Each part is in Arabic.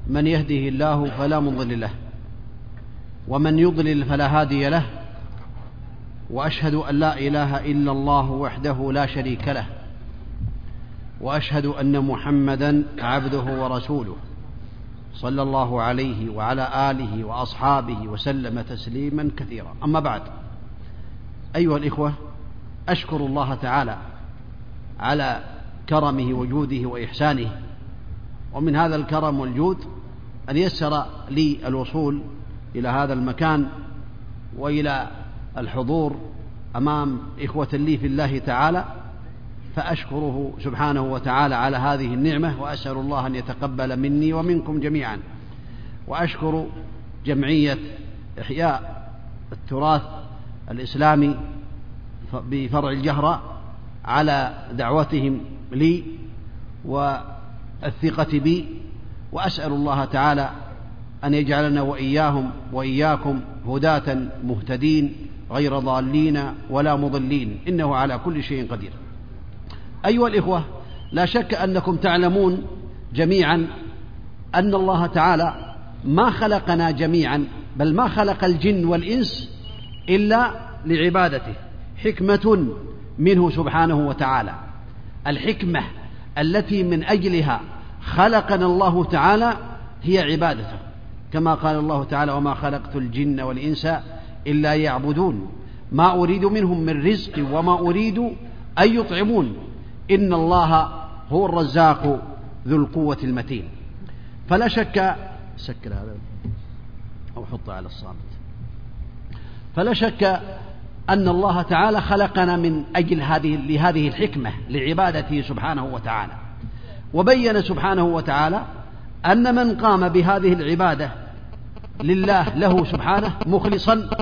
من يهده الله فلا مضل له ومن يضلل فلا هادي له، وأشهد أن لا إله إلا الله وحده لا شريك له، وأشهد أن محمدا عبده ورسوله صلى الله عليه وعلى آله وأصحابه وسلم تسليما كثيرا. أما بعد، أيها الإخوة، أشكر الله تعالى على كرمه وجوده وإحسانه، ومن هذا الكرم والجود أن يسر لي الوصول إلى هذا المكان وإلى الحضور أمام إخوة لي في الله تعالى، فأشكره سبحانه وتعالى على هذه النعمة، وأسأل الله أن يتقبل مني ومنكم جميعا. وأشكر جمعية إحياء التراث الإسلامي بفرع الجهرة على دعوتهم لي والثقة بي، وأسأل الله تعالى أن يجعلنا وإياهم وإياكم هداة مهتدين غير ضالين ولا مضلين، إنه على كل شيء قدير. أيها الإخوة، لا شك أنكم تعلمون جميعا أن الله تعالى ما خلقنا جميعا، بل ما خلق الجن والإنس إلا لعبادته، حكمة منه سبحانه وتعالى. الحكمة التي من أجلها خلقنا الله تعالى هي عبادته، كما قال الله تعالى: وما خلقت الجن والإنس إلا يعبدون ما أريد منهم من رزق وما أريد أن يطعمون إن الله هو الرزاق ذو القوة المتين. فلا شك، سكر هذا أو حطه على الصامت، فلا شك أن الله تعالى خلقنا من أجل لهذه الحكمة لعبادته سبحانه وتعالى، وبين سبحانه وتعالى أن من قام بهذه العبادة لله له سبحانه مخلصا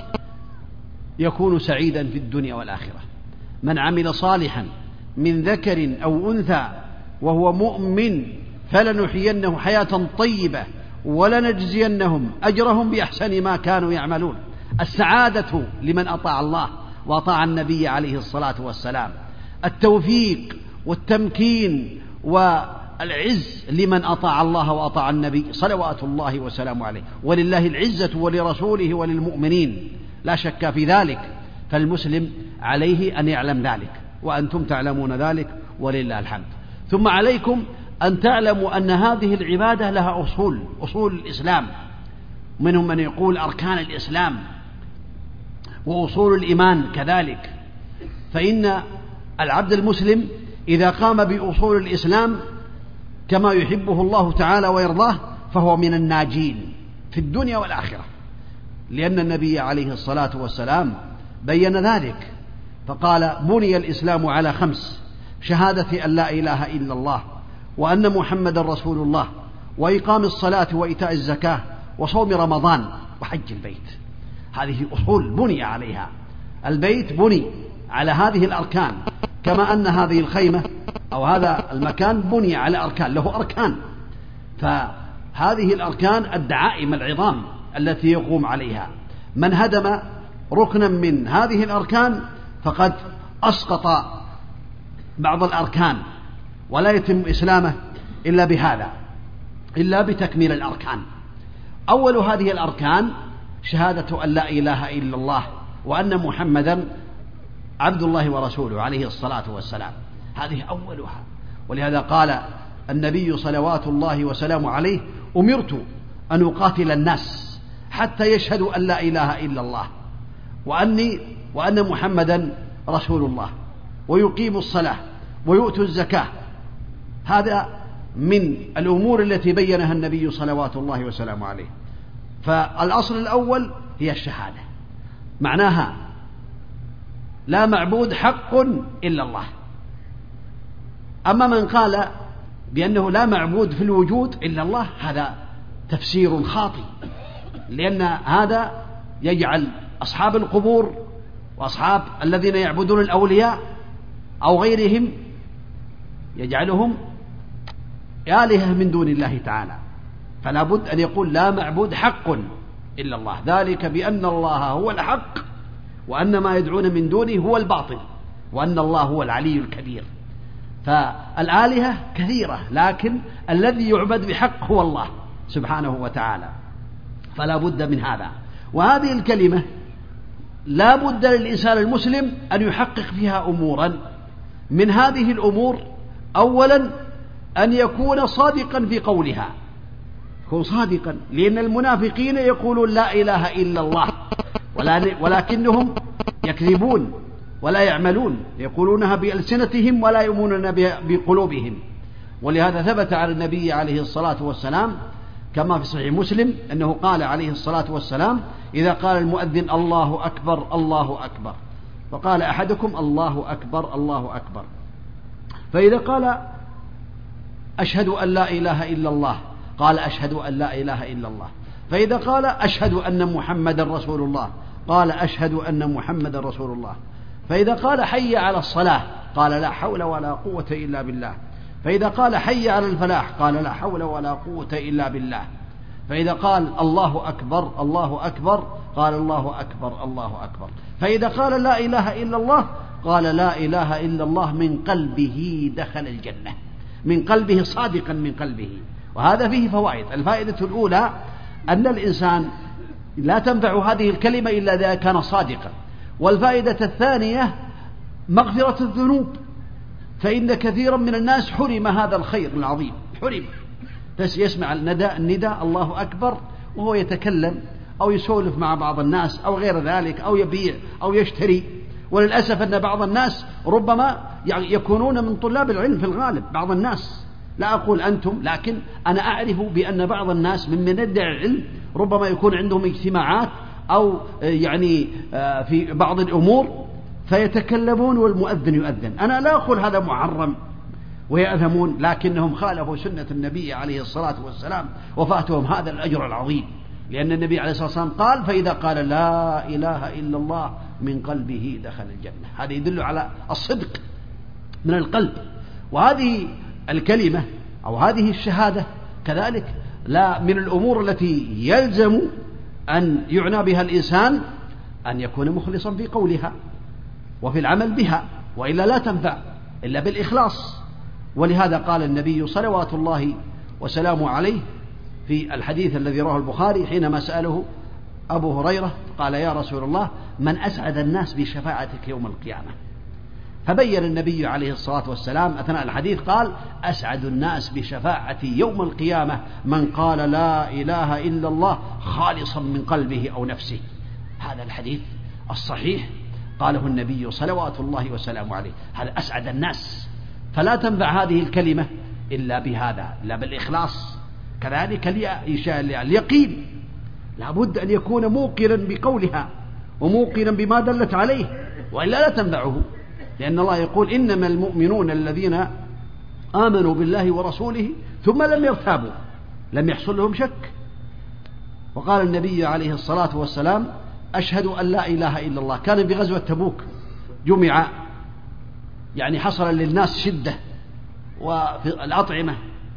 يكون سعيدا في الدنيا والآخرة. من عمل صالحا من ذكر أو أنثى وهو مؤمن فلنحيينه حياة طيبة ولنجزينهم أجرهم بأحسن ما كانوا يعملون. السعادة لمن أطاع الله وأطاع النبي عليه الصلاة والسلام، التوفيق والتمكين والعز لمن أطاع الله وأطاع النبي صلوات الله وسلامه عليه. ولله العزة ولرسوله وللمؤمنين، لا شك في ذلك، فالمسلم عليه أن يعلم ذلك، وأنتم تعلمون ذلك ولله الحمد. ثم عليكم أن تعلموا أن هذه العبادة لها أصول الإسلام، منهم من يقول أركان الإسلام وأصول الإيمان كذلك. فإن العبد المسلم إذا قام بأصول الإسلام كما يحبه الله تعالى ويرضاه فهو من الناجين في الدنيا والآخرة، لأن النبي عليه الصلاة والسلام بين ذلك فقال: بني الإسلام على 5: شهادة أن لا إله إلا الله وأن محمد رسول الله، وإقام الصلاة وإيتاء الزكاة وصوم رمضان وحج البيت. هذه أصول بني عليها، البيت بني على هذه الأركان، كما أن هذه الخيمة أو هذا المكان بني على أركان، له أركان. فهذه الأركان الدعائم العظام التي يقوم عليها. من هدم ركنا من هذه الأركان فقد أسقط بعض الأركان، ولا يتم إسلامه إلا بهذا، إلا بتكميل الأركان. أول هذه الأركان شهادة أن لا إله إلا الله وأن محمدا عبد الله ورسوله عليه الصلاة والسلام، هذه أولها. ولهذا قال النبي صلوات الله وسلامه عليه: أمرت أن أقاتل الناس حتى يشهدوا أن لا إله إلا الله وأن محمدا رسول الله ويقيموا الصلاة ويؤتوا الزكاة. هذا من الأمور التي بينها النبي صلوات الله وسلامه عليه. فالأصل الأول هي الشهادة، معناها لا معبود حق إلا الله. أما من قال بأنه لا معبود في الوجود إلا الله، هذا تفسير خاطئ، لأن هذا يجعل أصحاب القبور وأصحاب الذين يعبدون الأولياء أو غيرهم يجعلهم آلهة من دون الله تعالى. فلا بد أن يقول لا معبود حق إلا الله، ذلك بأن الله هو الحق وأن ما يدعون من دونه هو الباطل وأن الله هو العلي الكبير. فالآلهة كثيرة، لكن الذي يعبد بحق هو الله سبحانه وتعالى. فلا بد من هذا. وهذه الكلمة لا بد للإنسان المسلم أن يحقق فيها أمورا. من هذه الأمور أولا أن يكون صادقا في قولها، يكون صادقا، لأن المنافقين يقولون لا إله إلا الله ولكنهم يكذبون ولا يعملون، يقولونها بألسنتهم ولا يؤمنون بقلوبهم. ولهذا ثبت على النبي عليه الصلاة والسلام كما في صحيح مسلم أنه قال عليه الصلاة والسلام: إذا قال المؤذن الله أكبر الله أكبر، فقال أحدكم الله أكبر الله أكبر، فإذا قال أشهد أن لا إله إلا الله قال أشهد أن لا إله إلا الله، فإذا قال أشهد أن محمد رسول الله قال أشهد أن محمد رسول الله، فإذا قال حي على الصلاة قال لا حول ولا قوة إلا بالله، فإذا قال حي على الفلاح قال لا حول ولا قوة إلا بالله، فإذا قال الله أكبر الله أكبر قال الله أكبر الله أكبر، فإذا قال لا إله إلا الله قال لا إله إلا الله من قلبه دخل الجنة، من قلبه، صادقا من قلبه. وهذا فيه فوائد. الفائدة الأولى أن الإنسان لا تنفع هذه الكلمة إلا إذا كان صادقا. والفائدة الثانية مغفرة الذنوب، فإن كثيرا من الناس حرم هذا الخير العظيم، حرم، بس يسمع النداء الله أكبر وهو يتكلم أو يسولف مع بعض الناس أو غير ذلك، أو يبيع أو يشتري. وللأسف أن بعض الناس ربما يكونون من طلاب العلم في الغالب، بعض الناس، لا أقول أنتم، لكن أنا أعرف بأن بعض الناس من يدعي العلم ربما يكون عندهم اجتماعات أو يعني في بعض الأمور فيتكلمون والمؤذن يؤذن. أنا لا أقول هذا محرم ويأثمون، لكنهم خالفوا سنة النبي عليه الصلاة والسلام وفاتهم هذا الأجر العظيم، لأن النبي عليه الصلاة والسلام قال: فإذا قال لا إله إلا الله من قلبه دخل الجنة. هذا يدل على الصدق من القلب. وهذه الكلمة أو هذه الشهادة كذلك لا من الأمور التي يلزم أن يعنى بها الإنسان أن يكون مخلصا في قولها وفي العمل بها، وإلا لا تنفع إلا بالإخلاص. ولهذا قال النبي صلوات الله وسلامه عليه في الحديث الذي رواه البخاري حينما سأله أبو هريرة قال: يا رسول الله، من أسعد الناس بشفاعتك يوم القيامة؟ فبين النبي عليه الصلاة والسلام أثناء الحديث قال: أسعد الناس بشفاعتي يوم القيامة من قال لا إله إلا الله خالصا من قلبه أو نفسه. هذا الحديث الصحيح قاله النبي صلوات الله وسلامه عليه، هذا أسعد الناس. فلا تنفع هذه الكلمة إلا بهذا، إلا بالإخلاص. كذلك اليقين لا بد أن يكون موقنا بقولها وموقنا بما دلت عليه، وإلا لا تنفعه، لأن الله يقول: إنما المؤمنون الذين آمنوا بالله ورسوله ثم لم يرتابوا، لم يحصل لهم شك. وقال النبي عليه الصلاة والسلام: أشهد أن لا إله إلا الله. كان بغزوة تبوك جمع، يعني حصل للناس شدة وفي الأطعمة،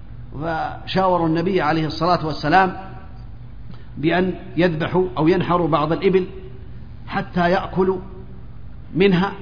فشاوروا النبي عليه الصلاة والسلام بأن يذبحوا أو ينحروا بعض الإبل حتى يأكلوا منها.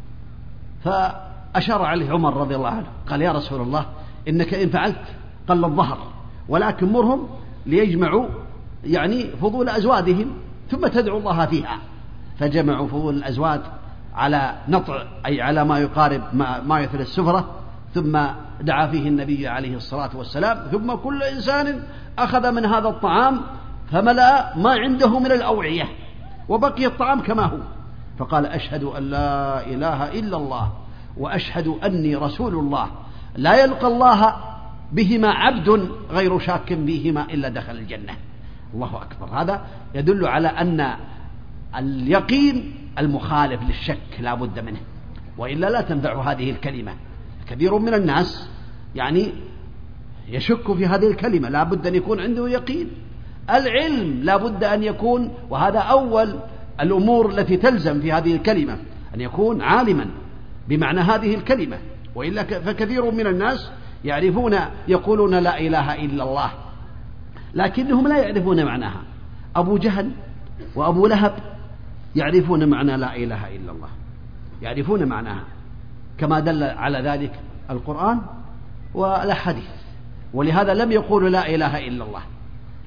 فأشار عليه عمر رضي الله عنه قال: يا رسول الله، إنك إن فعلت قل الظهر، ولكن مرهم ليجمعوا يعني فضول أزوادهم ثم تدعو الله فيها. فجمعوا فضول الأزواد على نطع، أي على ما يقارب ما يثل السفرة، ثم دعا فيه النبي عليه الصلاة والسلام، ثم كل إنسان أخذ من هذا الطعام فملأ ما عنده من الأوعية وبقي الطعام كما هو، فقال: أشهد أن لا إله إلا الله وأشهد أني رسول الله، لا يلقى الله بهما عبد غير شاك بهما إلا دخل الجنة. الله أكبر. هذا يدل على أن اليقين المخالف للشك لا بد منه، وإلا لا تنفع هذه الكلمة. كثير من الناس يعني يشك في هذه الكلمة، لا بد أن يكون عنده يقين. العلم لا بد أن يكون، وهذا أول الأمور التي تلزم في هذه الكلمة، أن يكون عالما بمعنى هذه الكلمة، وإلا فكثير من الناس يعرفون يقولون لا إله إلا الله لكنهم لا يعرفون معناها. أبو جهل وأبو لهب يعرفون معنى لا إله إلا الله، يعرفون معناها كما دل على ذلك القرآن والحديث، ولهذا لم يقولوا لا إله إلا الله،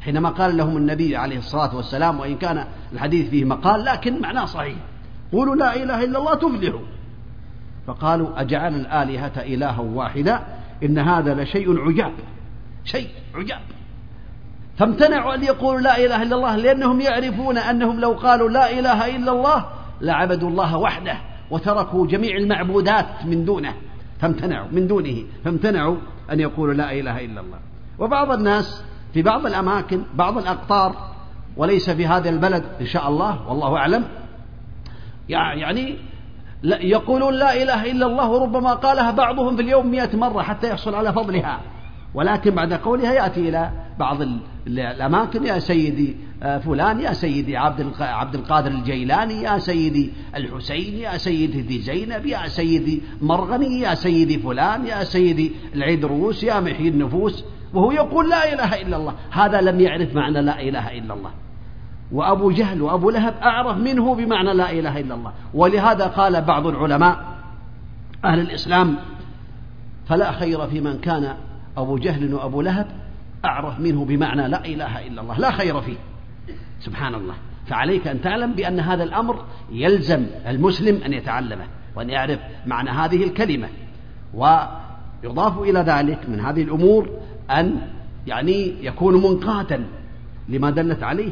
حينما قال لهم النبي عليه الصلاة والسلام، وإن كان الحديث فيه مقال لكن معناه صحيح: قولوا لا إله إلا الله تفلحوا. فقالوا: أجعل الآلهة إلها واحدا إن هذا لشيء عجاب، شيء عجاب. فامتنعوا أن يقولوا لا إله إلا الله، لأنهم يعرفون أنهم لو قالوا لا إله إلا الله لعبدوا الله وحده وتركوا جميع المعبودات من دونه، فامتنعوا أن يقولوا لا إله إلا الله. وبعض الناس في بعض الأماكن، بعض الأقطار، وليس في هذا البلد إن شاء الله والله أعلم، يعني يقولون لا إله إلا الله، وربما قالها بعضهم في اليوم 100 مرة حتى يحصل على فضلها، ولكن بعد قولها يأتي إلى بعض الأماكن: يا سيدي فلان، يا سيدي عبد القادر الجيلاني، يا سيدي الحسين، يا سيدي زينب، يا سيدي مرغني، يا سيدي فلان، يا سيدي العيدروس، يا محيي النفوس، وهو يقول لا إله إلا الله. هذا لم يعرف معنى لا إله إلا الله. وأبو جهل وأبو لهب أعرف منه بمعنى لا إله إلا الله. ولهذا قال بعض العلماء أهل الإسلام: فلا خير في من كان أبو جهل وأبو لهب أعرف منه بمعنى لا إله إلا الله، لا خير فيه. سبحان الله. فعليك أن تعلم بأن هذا الأمر يلزم المسلم أن يتعلمه وأن يعرف معنى هذه الكلمة. ويضاف إلى ذلك من هذه الأمور أن يكون منقادا لما دلت عليه،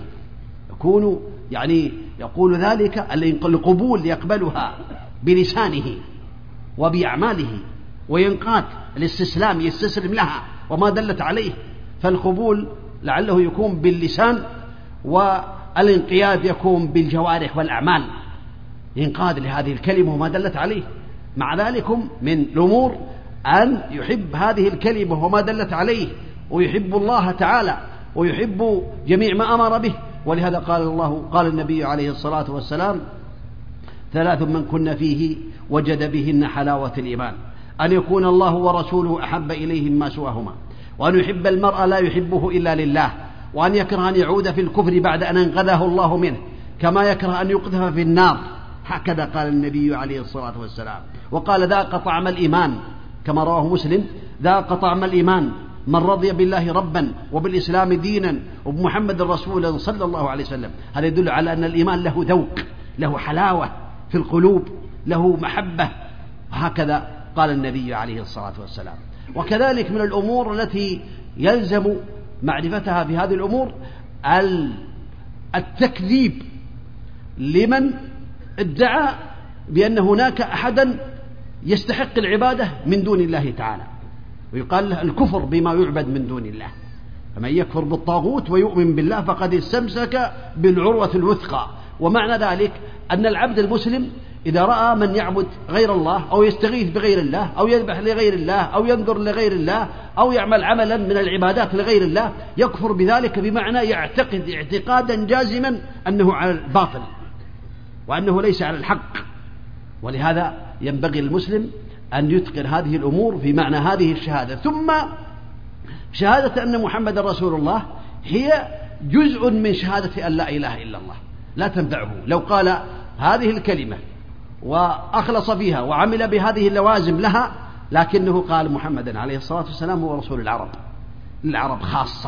يقول ذلك القبول، يقبلها بلسانه وبأعماله، وينقاد الاستسلام، يستسلم لها وما دلت عليه. فالقبول لعله يكون باللسان، والانقياد يكون بالجوارح والأعمال، ينقاد لهذه الكلمة وما دلت عليه. مع ذلك من الأمور أن يحب هذه الكلمة وما دلت عليه، ويحب الله تعالى، ويحب جميع ما أمر به. ولهذا قال النبي عليه الصلاة والسلام: 3 من كن فيه وجد بهن حلاوة الإيمان: أن يكون الله ورسوله أحب إليه مما سواهما، وأن يحب المرء لا يحبه إلا لله، وأن يكره أن يعود في الكفر بعد أن أنقذه الله منه، كما يكره أن يقذف في النار. هكذا قال النبي عليه الصلاة والسلام. وقال: ذاق طعم الإيمان، كما رواه مسلم: ذاق طعم الإيمان من رضي بالله ربا وبالإسلام دينا وبمحمد رسولا صلى الله عليه وسلم. هذا يدل على أن الإيمان له ذوق، له حلاوة في القلوب، له محبة. وهكذا قال النبي عليه الصلاة والسلام. وكذلك من الأمور التي يلزم معرفتها في هذه الأمور التكذيب لمن ادعى بأن هناك أحدا يستحق العبادة من دون الله تعالى، ويقال له الكفر بما يعبد من دون الله. فمن يكفر بالطاغوت ويؤمن بالله فقد استمسك بالعروة الوثقى. ومعنى ذلك أن العبد المسلم إذا رأى من يعبد غير الله، أو يستغيث بغير الله، أو يذبح لغير الله، أو ينذر لغير الله، أو يعمل عملا من العبادات لغير الله، يكفر بذلك، بمعنى يعتقد اعتقادا جازما أنه على الباطل وأنه ليس على الحق. ولهذا ينبغي المسلم أن يتقن هذه الأمور في معنى هذه الشهادة. ثم شهادة أن محمد رسول الله هي جزء من شهادة أن لا إله إلا الله، لا تنفعه لو قال هذه الكلمة وأخلص فيها وعمل بهذه اللوازم لها، لكنه قال محمد عليه الصلاة والسلام هو رسول العرب، للعرب خاصة.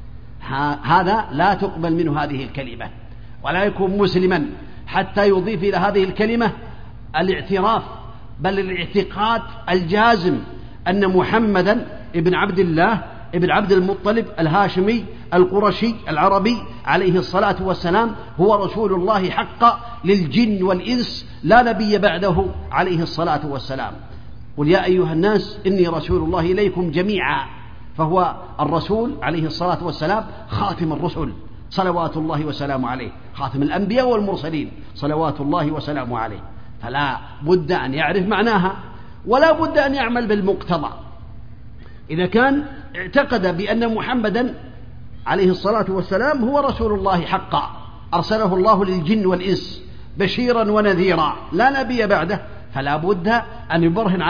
هذا لا تقبل منه هذه الكلمة، ولا يكون مسلما حتى يضيف إلى هذه الكلمة الاعتراف، بل الاعتقاد الجازم أن محمدا ابن عبد الله ابن عبد المطلب الهاشمي القرشي العربي عليه الصلاة والسلام هو رسول الله حقا للجن والإنس، لا نبي بعده عليه الصلاة والسلام. قل يا أيها الناس إني رسول الله إليكم جميعا. فهو الرسول عليه الصلاة والسلام خاتم الرسل صلوات الله وسلامه عليه، خاتم الأنبياء والمرسلين صلوات الله وسلامه عليه. فلا بد أن يعرف معناها، ولا بد أن يعمل بالمقتضى. إذا كان اعتقد بأن محمدا عليه الصلاة والسلام هو رسول الله حقا، أرسله الله للجن والإنس بشيرا ونذيرا، لا نبي بعده، فلا بد أن يبرهن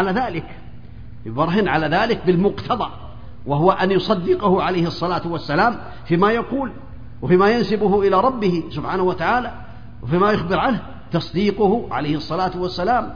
على ذلك بالمقتضى، وهو أن يصدقه عليه الصلاة والسلام فيما يقول وفيما ينسبه إلى ربه سبحانه وتعالى، وفيما يخبر عنه، تصديقه عليه الصلاة والسلام،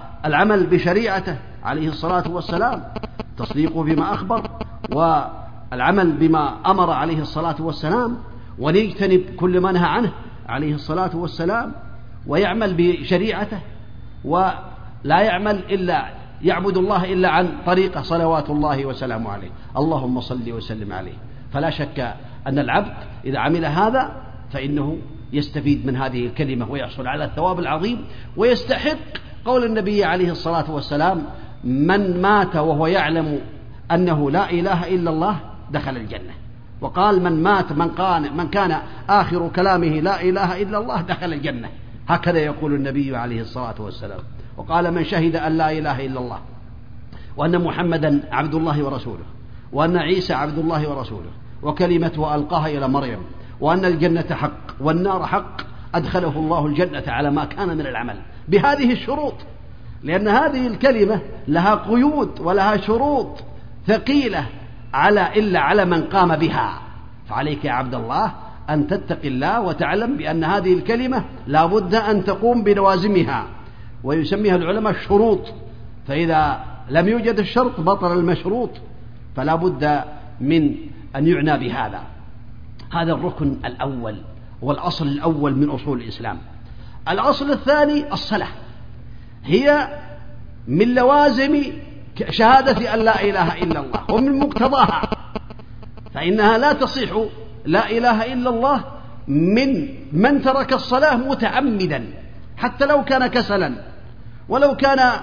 والعمل بشريعته عليه الصلاة والسلام، تصديقه فيما أخبر، العمل بما أمر عليه الصلاة والسلام، ونجتنب كل ما نهى عنه عليه الصلاة والسلام، ويعمل بشريعته، ولا يعبد الله إلا عن طريقة صلوات الله وسلامه عليه، اللهم صل وسلم عليه. فلا شك أن العبد إذا عمل هذا فإنه يستفيد من هذه الكلمة ويحصل على الثواب العظيم، ويستحق قول النبي عليه الصلاة والسلام: من مات وهو يعلم أنه لا إله إلا الله دخل الجنة. وقال: من كان آخر كلامه لا إله إلا الله دخل الجنة. هكذا يقول النبي عليه الصلاة والسلام. وقال: من شهد أن لا إله إلا الله وأن محمدا عبد الله ورسوله وأن عيسى عبد الله ورسوله وكلمته ألقاها إلى مريم وأن الجنة حق والنار حق أدخله الله الجنة على ما كان من العمل بهذه الشروط، لأن هذه الكلمة لها قيود ولها شروط ثقيلة إلا على من قام بها. فعليك يا عبد الله أن تتقي الله وتعلم بأن هذه الكلمة لا بد أن تقوم بلوازمها، ويسميها العلماء الشروط، فإذا لم يوجد الشرط بطل المشروط، فلا بد من أن يعنى بهذا. هذا الركن الأول والأصل الأول من أصول الإسلام. الأصل الثاني الصلاة، هي من لوازم شهادة أن لا إله إلا الله ومن مقتضاها، فإنها لا تصح لا إله إلا الله من ترك الصلاة متعمدا، حتى لو كان كسلا، ولو كان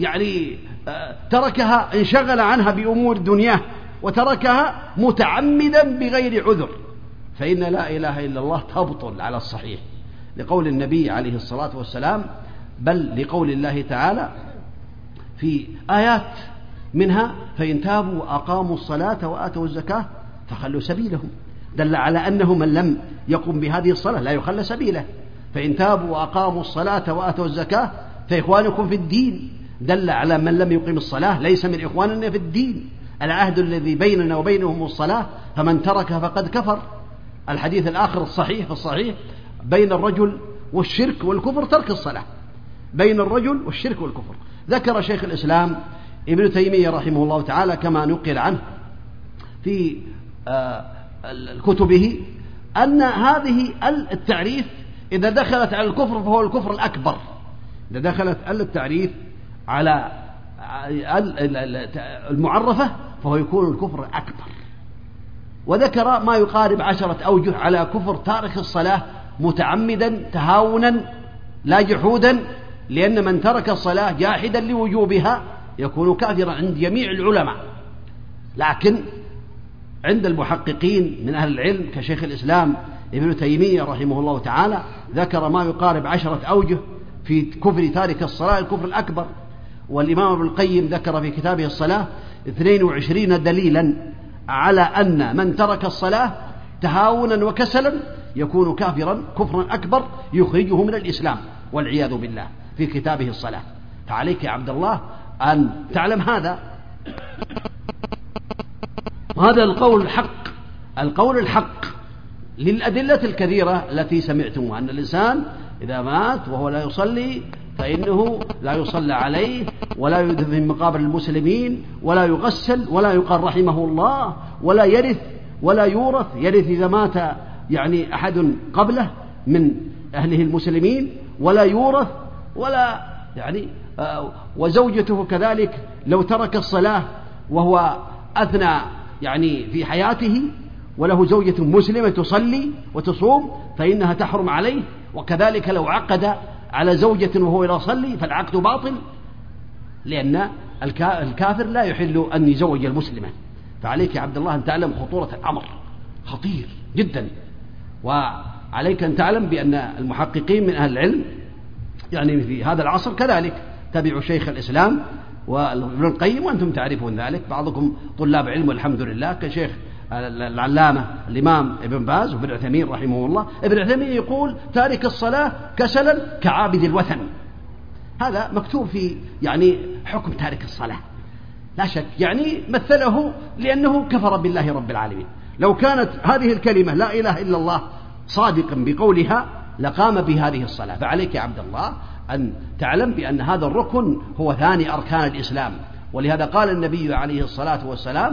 تركها انشغل عنها بأمور دنياه وتركها متعمدا بغير عذر، فإن لا إله إلا الله تبطل على الصحيح، لقول النبي عليه الصلاة والسلام، بل لقول الله تعالى في آيات منها: فإن تابوا وأقاموا الصلاة وآتوا الزكاة فخلوا سبيلهم، دل على أنه من لم يقم بهذه الصلاة لا يخلى سبيله. فإن تابوا وأقاموا الصلاة وآتوا الزكاة فإخوانكم في الدين، دل على من لم يقم الصلاة ليس من إخواننا في الدين. العهد الذي بيننا وبينهم الصلاة، فمن تركها فقد كفر. الحديث الآخر الصحيح في الصحيح: بين الرجل والشرك والكفر ترك الصلاة، بين الرجل والشرك والكفر. ذكر شيخ الإسلام ابن تيمية رحمه الله تعالى كما نقل عنه في كتبه أن هذه التعريف إذا دخلت على الكفر فهو الكفر الأكبر، إذا دخلت التعريف على المعرفة فهو يكون الكفر الأكبر. وذكر ما يقارب 10 أوجه على كفر تارك الصلاة متعمدا تهاونا لا جحودا، لأن من ترك الصلاة جاحدا لوجوبها يكون كافرا عند جميع العلماء. لكن عند المحققين من أهل العلم كشيخ الإسلام ابن تيمية رحمه الله تعالى ذكر ما يقارب 10 أوجه في كفر تارك الصلاة الكفر الأكبر. والإمام ابن القيم ذكر في كتابه الصلاة 22 دليلا على أن من ترك الصلاة تهاونا وكسلا يكون كافرا كفرا أكبر يخرجه من الإسلام والعياذ بالله في كتابه الصلاة. فعليك يا عبد الله أن تعلم هذا. وهذا القول الحق للأدلة الكثيرة التي سمعتموها، أن الإنسان إذا مات وهو لا يصلي فإنه لا يصلى عليه ولا يدفن في مقابر المسلمين ولا يغسل ولا يقال رحمه الله ولا يرث ولا يورث، يرث إذا مات أحد قبله من أهله المسلمين، ولا يورث ولا وزوجته كذلك لو ترك الصلاة وهو أثنى في حياته وله زوجة مسلمة تصلي وتصوم فإنها تحرم عليه، وكذلك لو عقد على زوجة وهو لا يصلي فالعقد باطل، لأن الكافر لا يحل أن يزوج المسلمة. فعليك يا عبد الله أن تعلم خطورة الأمر، خطير جدا. وعليك أن تعلم بأن المحققين من أهل العلم في هذا العصر كذلك تبعوا شيخ الإسلام وابن القيم، وأنتم تعرفون ذلك، بعضكم طلاب علم والحمد لله، كشيخ العلامة الإمام ابن باز وابن عثيمين رحمه الله. ابن عثيمين يقول: تارك الصلاة كسلا كعابد الوثن. هذا مكتوب في حكم تارك الصلاة لا شك، مثله لأنه كفر بالله رب العالمين. لو كانت هذه الكلمة لا إله إلا الله صادقا بقولها لقام بهذه الصلاة. فعليك يا عبد الله أن تعلم بأن هذا الركن هو ثاني أركان الإسلام، ولهذا قال النبي عليه الصلاة والسلام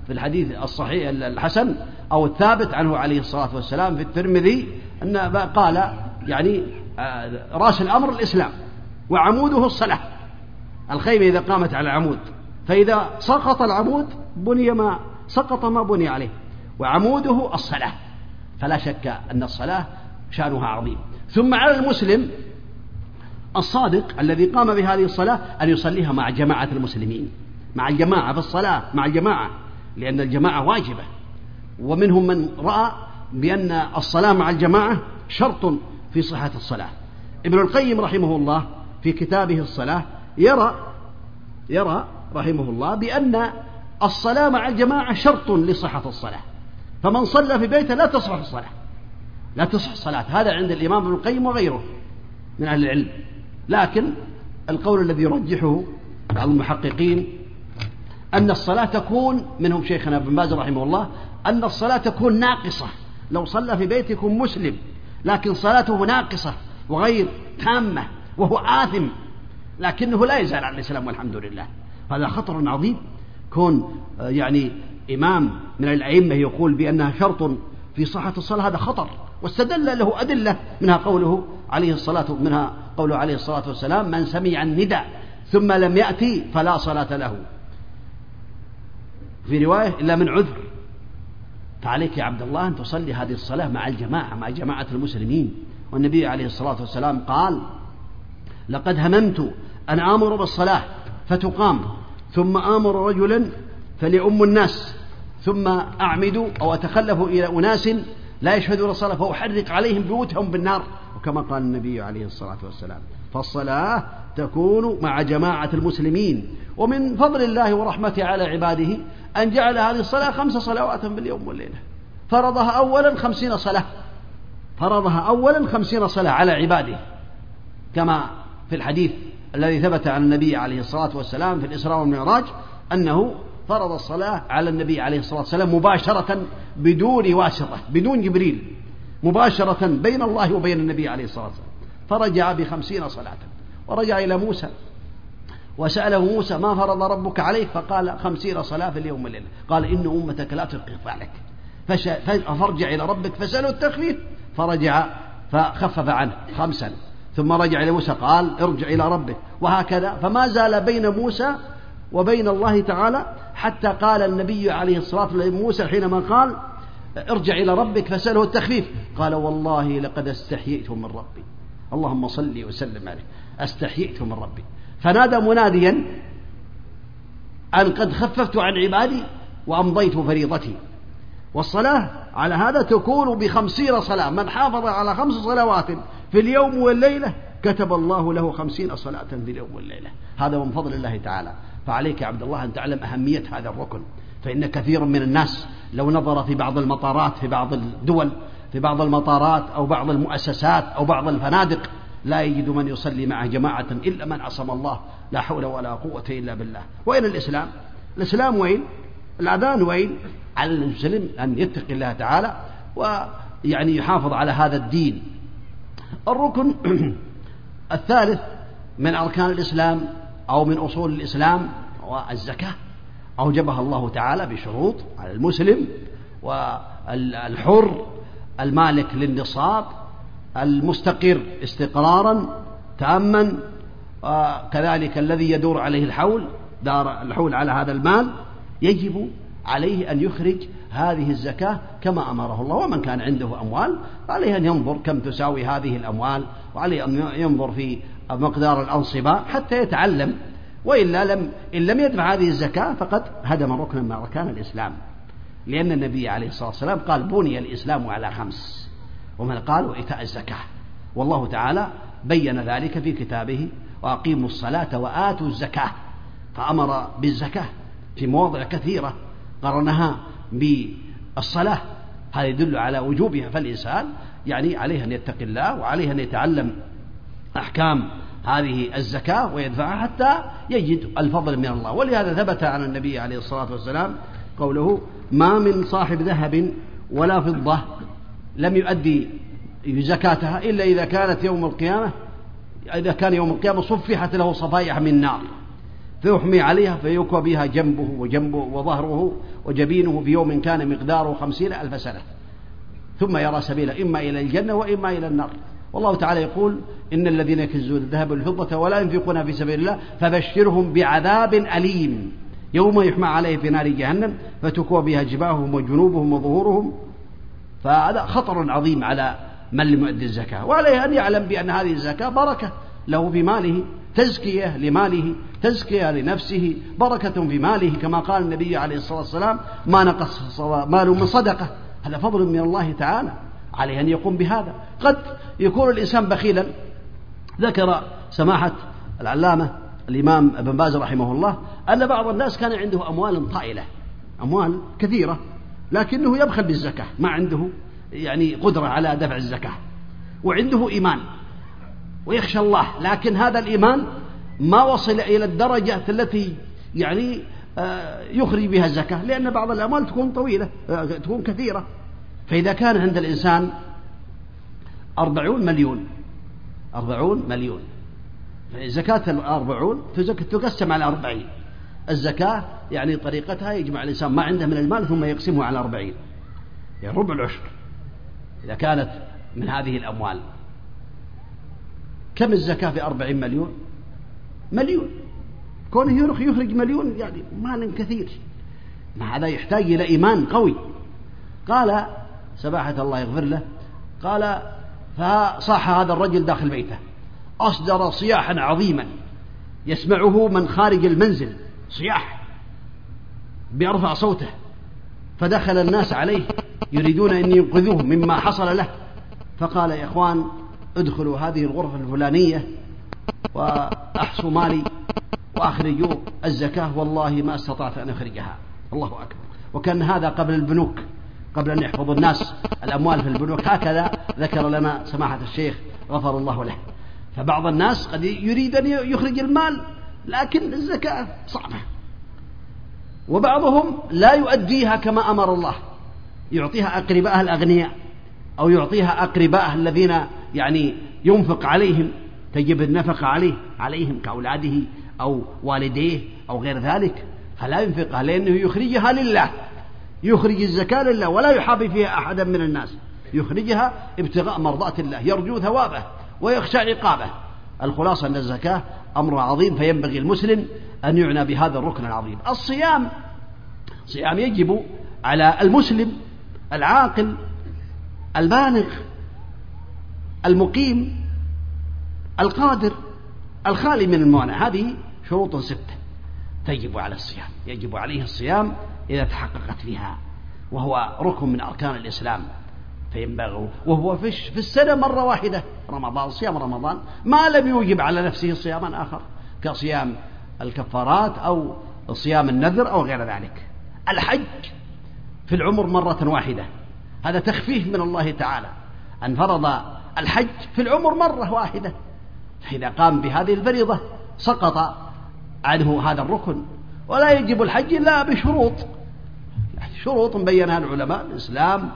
في الحديث الصحيح الحسن أو الثابت عنه عليه الصلاة والسلام في الترمذي أن قال يعني رأس الأمر الإسلام وعموده الصلاة. الخيمة إذا قامت على عمود، فإذا سقط العمود سقط ما بني عليه، وعموده الصلاة. فلا شك أن الصلاة شأنها عظيم. ثم على المسلم الصادق الذي قام بهذه الصلاة أن يصليها مع جماعة المسلمين، مع الجماعة في الصلاة، مع الجماعة، لأن الجماعة واجبة. ومنهم من رأى بأن الصلاة مع الجماعة شرط في صحة الصلاة. ابن القيم رحمه الله في كتابه الصلاة يرى رحمه الله بأن الصلاة مع الجماعة شرط لصحة الصلاة، فمن صلى في بيته لا تصح الصلاة، لا تصح الصلاة. هذا عند الإمام ابن القيم وغيره من أهل العلم. لكن القول الذي يرجحه بعض المحققين أن الصلاة تكون، منهم شيخنا ابن باز رحمه الله، أن الصلاة تكون ناقصة. لو صلى في بيتكم مسلم لكن صلاته ناقصة وغير تامة وهو آثم، لكنه لا يزال على الإسلام والحمد لله. هذا خطر عظيم، كون يعني إمام من الأئمة يقول بأنها شرط في صحة الصلاة، هذا خطر. واستدل له أدلة، منها قوله عليه الصلاة والسلام: من سمع النداء ثم لم يأتي فلا صلاة له، في رواية إلا من عذر. فعليك يا عبد الله أن تصلي هذه الصلاة مع الجماعة، مع جماعة المسلمين. والنبي عليه الصلاة والسلام قال: لقد هممت أن آمر بالصلاة فتقام، ثم آمر رجلا فليؤم الناس، ثم أعمد أو أتخلف إلى أناس لا يشهدون الصلاة فأحرق عليهم بيوتهم بالنار، وكما قال النبي عليه الصلاة والسلام. فالصلاة تكون مع جماعة المسلمين. ومن فضل الله ورحمته على عباده أن جعل هذه الصلاة 5 صلوات باليوم والليلة، فرضها أولا 50 صلاة على عباده، كما في الحديث الذي ثبت عن النبي عليه الصلاة والسلام في الإسراء والمعراج أنه فرض الصلاة على النبي عليه الصلاة والسلام مباشرة بدون واسطة، بدون جبريل، مباشرة بين الله وبين النبي عليه الصلاة والسلام. فرجع ب50 صلاة، ورجع إلى موسى وسأله موسى: ما فرض ربك عليك؟ فقال: 50 صلاة في اليوم والليلة. قال: إن أمتك لا تلقي ذلك، فارجع إلى ربك فسأله التخفيف، فرجع فخفف عنه 5. ثم رجع إلى موسى قال: ارجع إلى ربك، وهكذا. فما زال بين موسى وبين الله تعالى، حتى قال النبي عليه الصلاة والسلام موسى حينما قال: ارجع إلى ربك فسأله التخفيف، قال: والله لقد استحييت من ربي، اللهم صل وسلم عليه، استحييت من ربي. فنادى مناديا أن قد خففت عن عبادي وأمضيت فريضتي. والصلاة على هذا تكون ب50 صلاة. من حافظ على 5 صلوات في اليوم والليلة كتب الله له 50 صلاة في اليوم والليلة. هذا من فضل الله تعالى. فعليك يا عبد الله أن تعلم أهمية هذا الركن، فإن كثيرا من الناس لو نظر في بعض المطارات، في بعض الدول، في بعض المطارات أو بعض المؤسسات أو بعض الفنادق، لا يجد من يصلي معه جماعة إلا من عصم الله، لا حول ولا قوة إلا بالله. وين الإسلام؟ الإسلام وين؟ الأذان وين؟ على المسلم أن يتقي الله تعالى ويعني يحافظ على هذا الدين. الركن الثالث من أركان الإسلام أو من أصول الإسلام والزكاة، أوجبها الله تعالى بشروط على المسلم والحر المالك للنصاب المستقر استقرارا تاما، كذلك الذي يدور عليه الحول على هذا المال، يجب عليه أن يخرج هذه الزكاة كما أمره الله. ومن كان عنده أموال عليه أن ينظر كم تساوي هذه الأموال، وعليه أن ينظر في مقدار الأنصبة حتى يتعلم، وإلا إن لم يدفع هذه الزكاة فقد هدم ركنا من أركان الإسلام. لأن النبي عليه الصلاة والسلام قال: بني الإسلام على 5، ومن قال: وإيتاء الزكاة. والله تعالى بين ذلك في كتابه: وأقيموا الصلاة وآتوا الزكاة. فأمر بالزكاة في مواضع كثيرة، قرنها بالصلاة، هذا يدل على وجوبها. فالإنسان يعني عليه أن يتقي الله، وعليه أن يتعلم أحكام هذه الزكاة ويدفعها حتى يجد الفضل من الله. ولهذا ثبت عن النبي عليه الصلاة والسلام قوله: ما من صاحب ذهب ولا فضة لم يؤدي زكاتها إلا إذا كان يوم القيامة صفحت له صفائح من نار. فيحمي عليها فيكوى بها جنبه وظهره وجبينه في يوم كان مقداره 50,000 سنة، ثم يرى سبيلا إما إلى الجنة وإما إلى النار. والله تعالى يقول: إن الذين يكنزون الذهب والفضة ولا ينفقون في سبيل الله فبشرهم بعذاب أليم يوم يحمى عليه في نار جهنم فتكوى بها جباههم وجنوبهم وظهورهم. فهذا خطر عظيم على من لم يؤدي الزكاة، وعليه أن يعلم بأن هذه الزكاة بركة له في ماله، تزكية لماله، تزكية لنفسه، بركة في ماله، كما قال النبي عليه الصلاة والسلام: ما نقص مال من صدقة. هذا فضل من الله تعالى، عليه أن يقوم بهذا. قد يكون الإنسان بخيلا. ذكر سماحة العلامة الإمام ابن باز رحمه الله أن بعض الناس كان عنده أموال طائلة، أموال كثيرة، لكنه يبخل بالزكاة، ما عنده يعني قدرة على دفع الزكاة، وعنده إيمان ويخشى الله، لكن هذا الإيمان ما وصل إلى الدرجة التي يعني يخرج بها الزكاة، لأن بعض الأموال تكون طويلة، تكون كثيرة. فإذا كان عند الإنسان 40 مليون، زكاة 40 تقسم على 40. الزكاة يعني طريقتها يجمع الإنسان ما عنده من المال ثم يقسمه على 40، يعني ربع العشر إذا كانت من هذه الأموال. كم الزكاة في 40 مليون؟ كونه يخرج مليون يعني مال كثير، ما هذا يحتاج إلى إيمان قوي. قال سباحة الله يغفر له، قال: فصاح هذا الرجل داخل بيته، أصدر صياحا عظيما يسمعه من خارج المنزل، صياح بأرفع صوته، فدخل الناس عليه يريدون أن ينقذوه مما حصل له. فقال: يا إخوان، ادخلوا هذه الغرفة الفلانية وأحصوا مالي وأخرجوا الزكاة، والله ما استطعت أن أخرجها. الله أكبر. وكان هذا قبل البنوك، قبل أن يحفظ الناس الأموال في البنوك. هكذا ذكر لنا سماحة الشيخ غفر الله له. فبعض الناس قد يريد أن يخرج المال لكن الزكاة صعبة، وبعضهم لا يؤديها كما أمر الله، يعطيها أقرباء الأغنياء أو يعطيها أقرباء الذين يعني ينفق عليهم، تجب النفقة عليهم كأولاده أو والديه أو غير ذلك، فلا ينفقها لأنه يخرجها لله، يخرج الزكاة لله ولا يحابي فيها أحدا من الناس، يخرجها ابتغاء مرضات الله، يرجو ثوابه ويخشى عقابه. الخلاصة أن الزكاة أمر عظيم، فينبغي المسلم أن يعنى بهذا الركن العظيم. الصيام يجب على المسلم العاقل البالغ المقيم القادر الخالي من الموانع. هذه شروط 6 تجب على الصيام، يجب عليه الصيام إذا تحققت فيها، وهو ركن من أركان الإسلام، فينبغي وهو في السنة مرة واحدة، رمضان، صيام رمضان، ما لم يوجب على نفسه صياما آخر كصيام الكفارات أو صيام النذر أو غير ذلك. الحج في العمر مرة واحدة، هذا تخفيف من الله تعالى أن فرض الحج في العمر مرة واحدة، فإذا قام بهذه الفريضة سقط عنه هذا الركن. ولا يجب الحج إلا بشروط، شروط بينها العلماء: الإسلام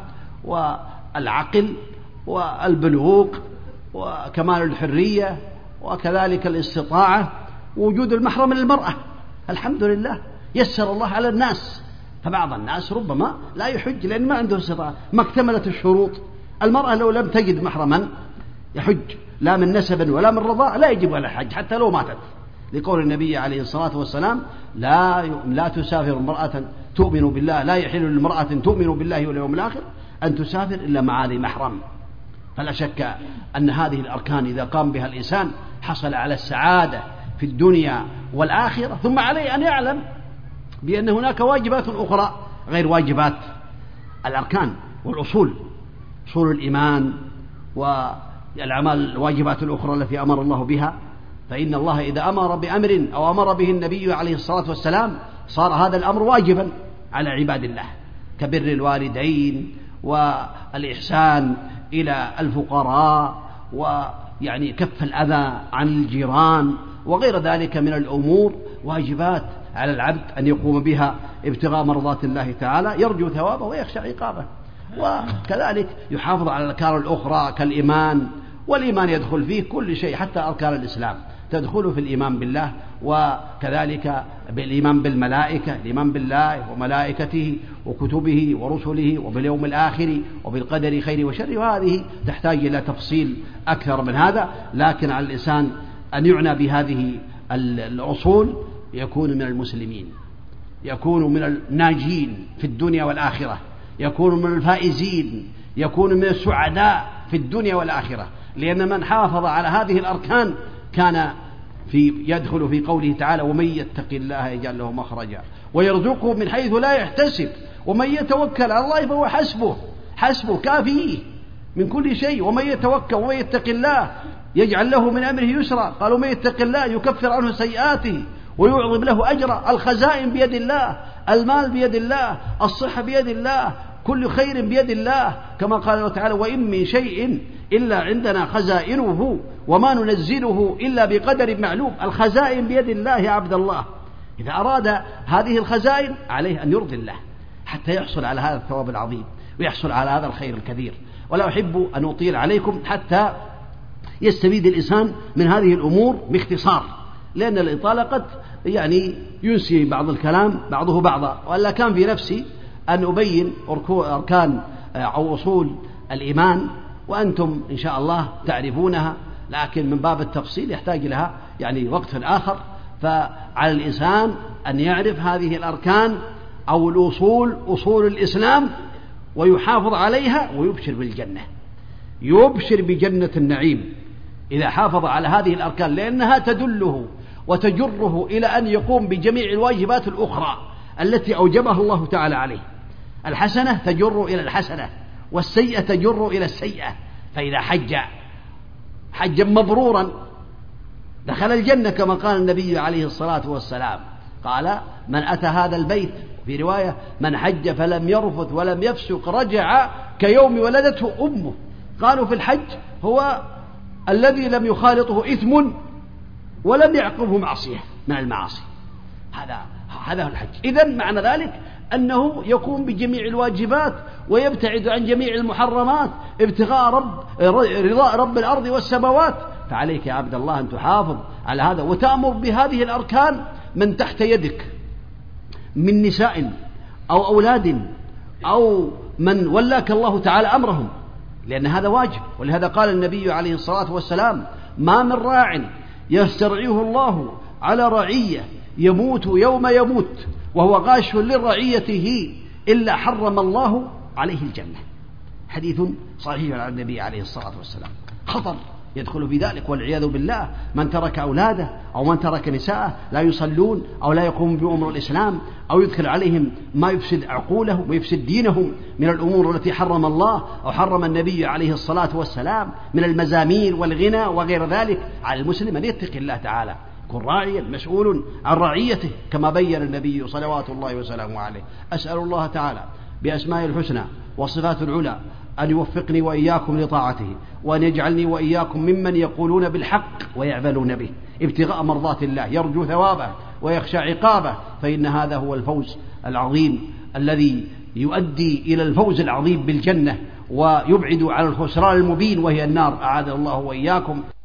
والعقل والبلوغ وكمال الحرية وكذلك الاستطاعة ووجود المحرم للمرأة. الحمد لله يسر الله على الناس، فبعض الناس ربما لا يحج لأن ما عنده استطاعة، ما اكتملت الشروط. المرأة لو لم تجد محرما يحج لا من نسب ولا من رضاع لا يجب على الحج حتى لو ماتت، لقول النبي عليه الصلاة والسلام: لا تسافر امرأة تؤمن بالله، لا يحل لامرأة تؤمن بالله واليوم الآخر أن تسافر إلا مع ذي محرم. فلا شك أن هذه الأركان إذا قام بها الإنسان حصل على السعادة في الدنيا والآخرة. ثم عليه أن يعلم بأن هناك واجبات أخرى غير واجبات الأركان والأصول، أصول الإيمان والأعمال الواجبات الأخرى التي أمر الله بها. فإن الله إذا أمر بأمر أو أمر به النبي عليه الصلاة والسلام صار هذا الأمر واجبا على عباد الله، كبر الوالدين والإحسان إلى الفقراء ويعني كف الأذى عن الجيران وغير ذلك من الأمور، واجبات على العبد أن يقوم بها ابتغاء مرضات الله تعالى، يرجو ثوابه ويخشى عقابه. وكذلك يحافظ على الأركان الأخرى كالإيمان، والإيمان يدخل فيه كل شيء حتى أركان الإسلام، تدخل في الإيمان بالله، وكذلك بالإيمان بالملائكة، الإيمان بالله وملائكته وكتبه ورسله وباليوم الآخر وبالقدر خير وشر، وهذه تحتاج إلى تفصيل أكثر من هذا، لكن على الإنسان أن يعنى بهذه الأصول يكون من المسلمين، يكون من الناجين في الدنيا والآخرة، يكون من الفائزين، يكون من السعداء في الدنيا والآخرة، لأن من حافظ على هذه الأركان كان يدخل في قوله تعالى: ومن يتق الله يجعل له مخرجا ويرزقه من حيث لا يحتسب ومن يتوكل على الله فهو حسبه كافيه من كل شيء. ومن يتوكل ومن يتق الله يجعل له من أمره يسرا. قالوا: من يتق الله يكفر عنه سيئاته ويعظم له أجرا. الخزائن بيد الله، المال بيد الله، الصحة بيد الله، كل خير بيد الله، كما قال الله تعالى: وإن من شيء إلا عندنا خزائنه وما ننزله إلا بقدر معلوم. الخزائن بيد الله يا عبد الله. إذا أراد هذه الخزائن عليه أن يرضي الله حتى يحصل على هذا الثواب العظيم ويحصل على هذا الخير الكثير. ولا أحب أن أطيل عليكم حتى يستفيد الإنسان من هذه الأمور باختصار، لأن الإطالة قد ينسي بعض الكلام بعضه بعضا، وإلا كان في نفسي أن أبين أركان أو أصول الإيمان، وأنتم إن شاء الله تعرفونها، لكن من باب التفصيل يحتاج لها وقت آخر. فعلى الإنسان أن يعرف هذه الأركان أو الأصول، أصول الإسلام، ويحافظ عليها ويبشر بالجنة، يبشر بجنة النعيم إذا حافظ على هذه الأركان، لأنها تدله وتجره إلى أن يقوم بجميع الواجبات الأخرى التي أوجبها الله تعالى عليه. الحسنة تجر إلى الحسنة، والسيئة تجر إلى السيئة. فإذا حجا مبرورا دخل الجنة، كما قال النبي عليه الصلاة والسلام، قال: من أتى هذا البيت، في رواية: من حج فلم يرفث ولم يفسق رجع كيوم ولدته أمه. قالوا: في الحج هو الذي لم يخالطه إثم ولم يعقبه معصية من المعاصي. هذا الحج. إذن معنى ذلك أنه يقوم بجميع الواجبات ويبتعد عن جميع المحرمات ابتغاء رضاء رب الأرض والسماوات. فعليك يا عبد الله أن تحافظ على هذا، وتأمر بهذه الأركان من تحت يدك من نساء أو أولاد أو من ولاك الله تعالى أمرهم، لأن هذا واجب. ولهذا قال النبي عليه الصلاة والسلام: ما من راع يسترعيه الله على رعية يموت يوم يموت وهو غاش لرعيته إلا حرم الله عليه الجنة. حديث صحيح عن النبي عليه الصلاة والسلام. خطر يدخل في ذلك والعياذ بالله من ترك أولاده أو من ترك نساءه لا يصلون أو لا يقوم بأمر الإسلام، أو يدخل عليهم ما يفسد عقولهم ويفسد دينهم من الأمور التي حرم الله أو حرم النبي عليه الصلاة والسلام من المزامير والغنى وغير ذلك. على المسلم أن يتقي الله تعالى، يكون راعيا مسؤول عن رعيته كما بين النبي صلوات الله وسلامه عليه. أسأل الله تعالى بأسماء الحسنى وصفات العلى أن يوفقني وإياكم لطاعته، وأن يجعلني وإياكم ممن يقولون بالحق ويعملون به ابتغاء مرضات الله، يرجو ثوابه ويخشى عقابه، فإن هذا هو الفوز العظيم الذي يؤدي إلى الفوز العظيم بالجنة ويبعد عن الخسران المبين وهي النار. أعاذ الله وإياكم.